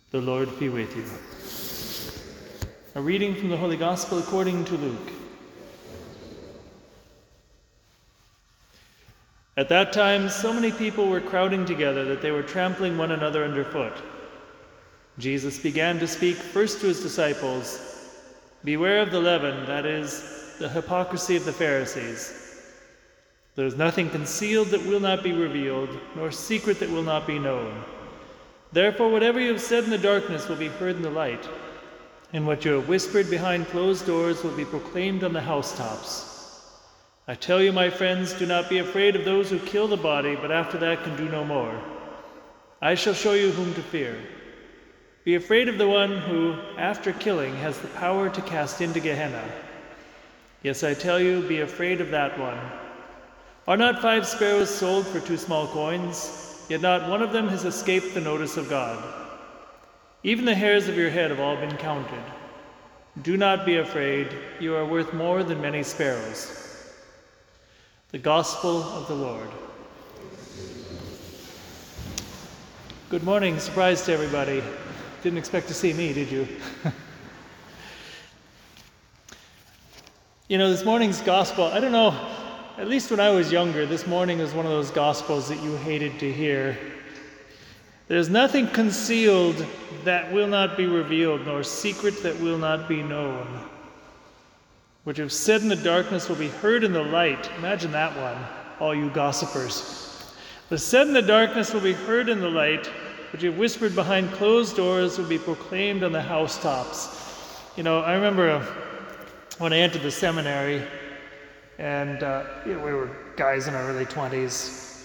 The Lord be with you. A reading from the Holy Gospel according to Luke. At that time, so many people were crowding together that they were trampling one another underfoot. Jesus began to speak first to his disciples, "Beware of the leaven, that is, the hypocrisy of the Pharisees. There is nothing concealed that will not be revealed, nor secret that will not be known. Therefore, whatever you have said in the darkness will be heard in the light, and what you have whispered behind closed doors will be proclaimed on the housetops. I tell you, my friends, do not be afraid of those who kill the body, but after that can do no more. I shall show you whom to fear. Be afraid of the one who, after killing, has the power to cast into Gehenna. Yes, I tell you, be afraid of that one. Are not 5 sparrows sold for 2 small coins? Yet not one of them has escaped the notice of God. Even the hairs of your head have all been counted. Do not be afraid, you are worth more than many sparrows." The Gospel of the Lord. Good morning, surprise to everybody. Didn't expect to see me, did you? This morning's Gospel, I don't know, at least when I was younger, this morning was one of those Gospels that you hated to hear. There's nothing concealed that will not be revealed, nor secret that will not be known. What you've said in the darkness will be heard in the light. Imagine that one, all you gossipers. What's said in the darkness will be heard in the light. What you've whispered behind closed doors will be proclaimed on the housetops. I remember when I entered the seminary, and we were guys in our early 20s.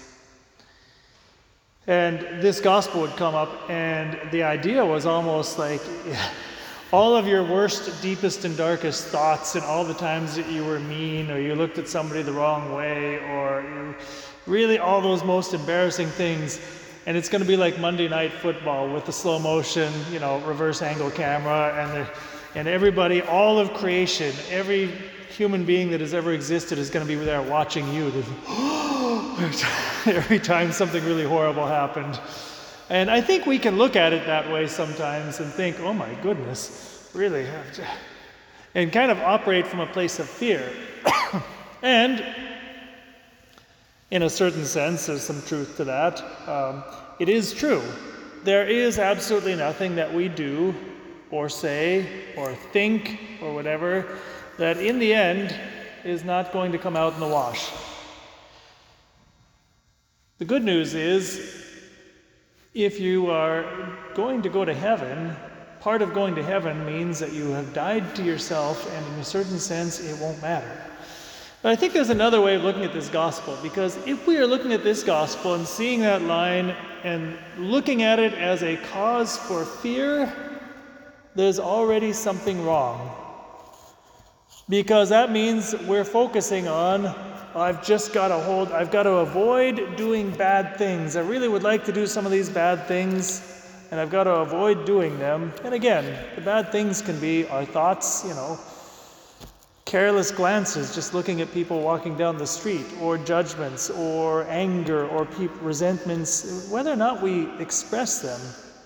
And this gospel would come up, and the idea was almost like all of your worst, deepest, and darkest thoughts, and all the times that you were mean, or you looked at somebody the wrong way, or really all those most embarrassing things. And it's going to be like Monday Night Football with the slow motion, reverse angle camera, and everybody, all of creation, every human being that has ever existed is going to be there watching you every time something really horrible happened. And I think we can look at it that way sometimes and think, oh my goodness, really? And kind of operate from a place of fear. And in a certain sense, there's some truth to that. It is true. There is absolutely nothing that we do or say or think or whatever that in the end is not going to come out in the wash. The good news is, if you are going to go to heaven, part of going to heaven means that you have died to yourself, and in a certain sense, it won't matter. But I think there's another way of looking at this gospel, because if we are looking at this gospel and seeing that line and looking at it as a cause for fear, there's already something wrong. Because that means we're focusing on, I've got to avoid doing bad things. I really would like to do some of these bad things, and I've got to avoid doing them. And again, the bad things can be our thoughts, careless glances, just looking at people walking down the street, or judgments, or anger, or resentments, whether or not we express them.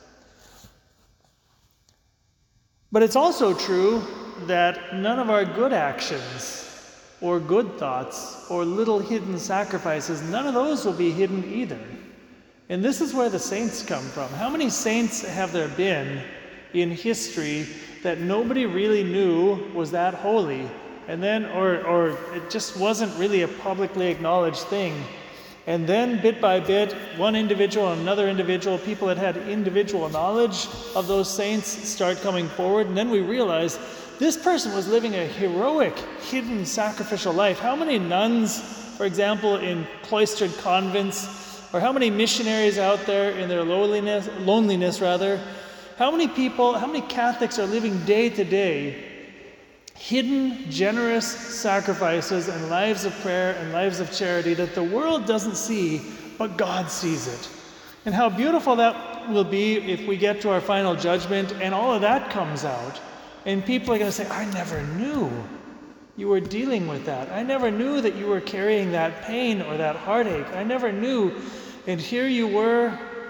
But it's also true that none of our good actions or good thoughts or little hidden sacrifices, none of those will be hidden either. And this is where the saints come from. How many saints have there been in history that nobody really knew was that holy, and then or it just wasn't really a publicly acknowledged thing? And then bit by bit, one individual and another individual, people that had individual knowledge of those saints start coming forward, and then we realize this person was living a heroic, hidden, sacrificial life. How many nuns, for example, in cloistered convents, or how many missionaries out there in their loneliness, how many Catholics are living day to day hidden, generous sacrifices and lives of prayer and lives of charity that the world doesn't see, but God sees it. And how beautiful that will be if we get to our final judgment and all of that comes out. And people are going to say, I never knew you were dealing with that. I never knew that you were carrying that pain or that heartache. I never knew. And here you were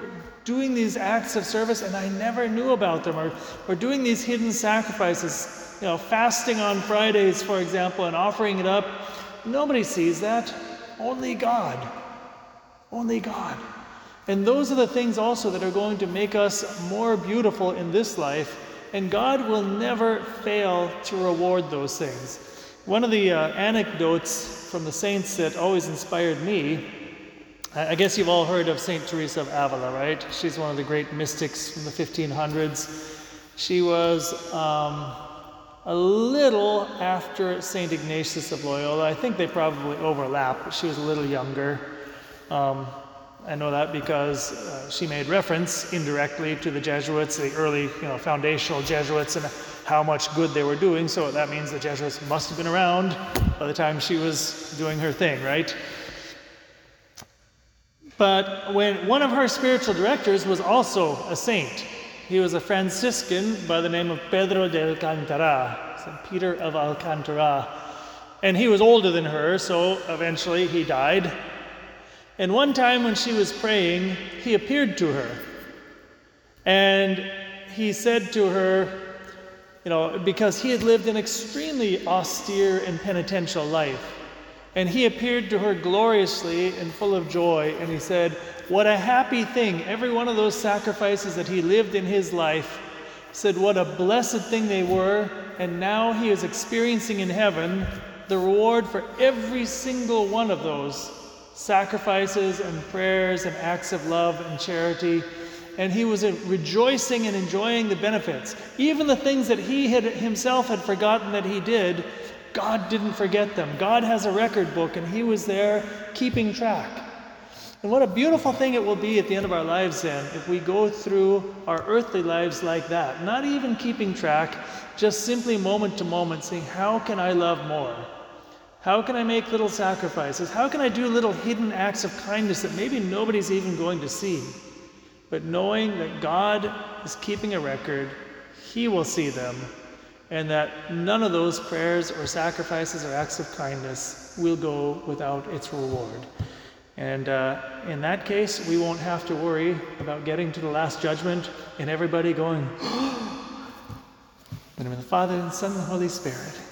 doing these acts of service and I never knew about them, or doing these hidden sacrifices, fasting on Fridays, for example, and offering it up. Nobody sees that. Only God. Only God. And those are the things also that are going to make us more beautiful in this life, and God will never fail to reward those things. One of the anecdotes from the saints that always inspired me, I guess you've all heard of St. Teresa of Avila, right? She's one of the great mystics from the 1500s. She was a little after St. Ignatius of Loyola. I think they probably overlap, but she was a little younger. I know that because she made reference indirectly to the Jesuits, the early, foundational Jesuits, and how much good they were doing. So that means the Jesuits must have been around by the time she was doing her thing, right? But when one of her spiritual directors was also a saint, he was a Franciscan by the name of Pedro de Alcantara, St. Peter of Alcantara, and he was older than her, so eventually he died. And one time when she was praying, he appeared to her. And he said to her, because he had lived an extremely austere and penitential life. And he appeared to her gloriously and full of joy. And he said, what a happy thing. Every one of those sacrifices that he lived in his life, said what a blessed thing they were. And now he is experiencing in heaven the reward for every single one of those sacrifices and prayers and acts of love and charity. And he was rejoicing and enjoying the benefits. Even the things that he himself had forgotten that he did, God didn't forget them. God has a record book, and he was there keeping track. And what a beautiful thing it will be at the end of our lives then, if we go through our earthly lives like that, not even keeping track, just simply moment to moment saying, how can I love more? How can I make little sacrifices? How can I do little hidden acts of kindness that maybe nobody's even going to see? But knowing that God is keeping a record, he will see them, and that none of those prayers or sacrifices or acts of kindness will go without its reward. And in that case, we won't have to worry about getting to the Last Judgment and everybody going, in the name of the Father, and the Son, and the Holy Spirit.